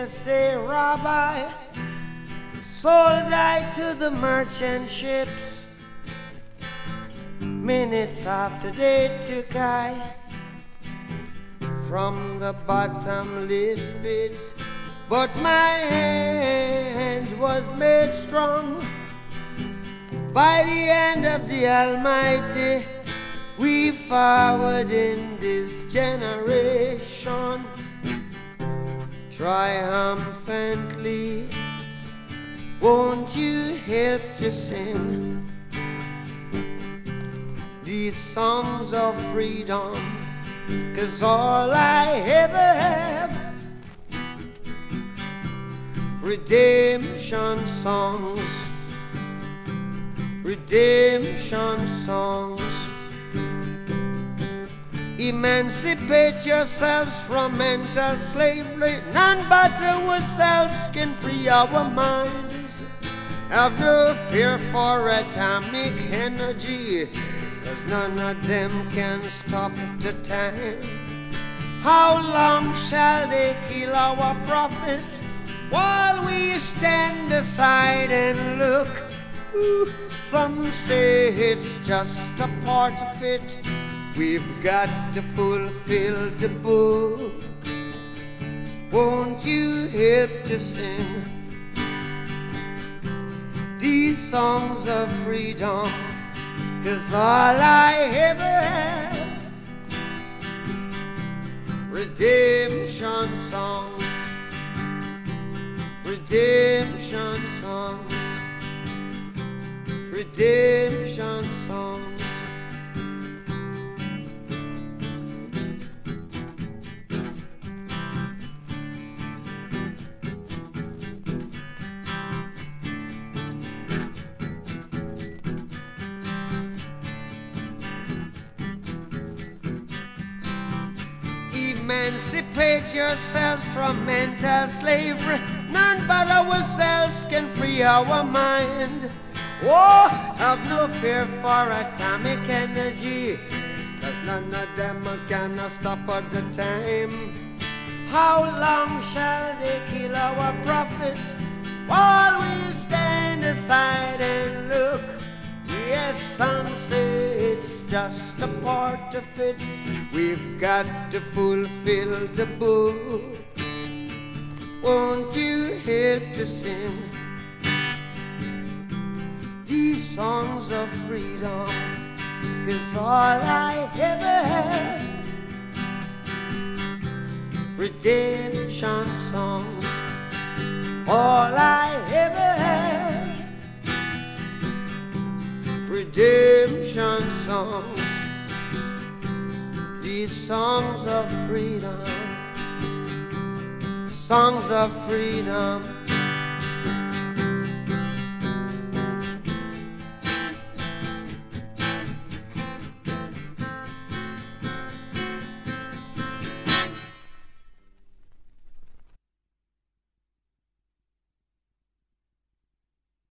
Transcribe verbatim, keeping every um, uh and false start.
yesterday, Rabbi, sold I to the merchant ships. Minutes after they took I from the bottomless pit, but my hand was made strong by the hand of the Almighty. We forward in this generation triumphantly. Won't you help to sing these songs of freedom? 'Cause all I ever have, redemption songs, redemption songs. Emancipate yourselves from mental slavery. None but ourselves can free our minds. Have no fear for atomic energy, 'cause none of them can stop the time. How long shall they kill our prophets while we stand aside and look? Ooh, some say it's just a part of it. We've got to fulfill the book. Won't you help to sing these songs of freedom? 'Cause all I ever have, redemption songs, redemption songs, redemption songs. Emancipate yourselves from mental slavery. None but ourselves can free our mind. Oh, have no fear for atomic energy, 'cause none of them can stop at the time. How long shall they kill our prophets while we stand aside and look? Yes, some say it's just a part of it. We've got to fulfill the book. Won't you help to sing these songs of freedom? 'Cause all I ever had, redemption songs. All I ever had, redemption songs. These songs of freedom, songs of freedom.